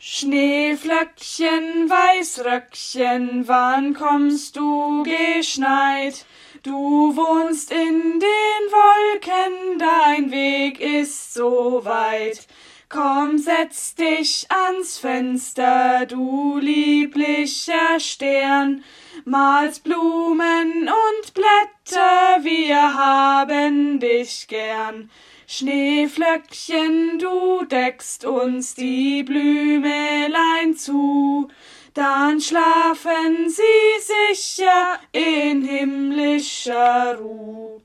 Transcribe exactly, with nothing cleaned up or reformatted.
Schneeflöckchen, Weißröckchen, wann kommst du geschneit? Du wohnst in den Wolken, dein Weg ist so weit. Komm, setz dich ans Fenster, du lieblicher Stern, malst Blumen und Blätter, wir haben dich gern. Schneeflöckchen, du deckst uns die Blümelein zu, dann schlafen sie sicher in himmlischer Ruh.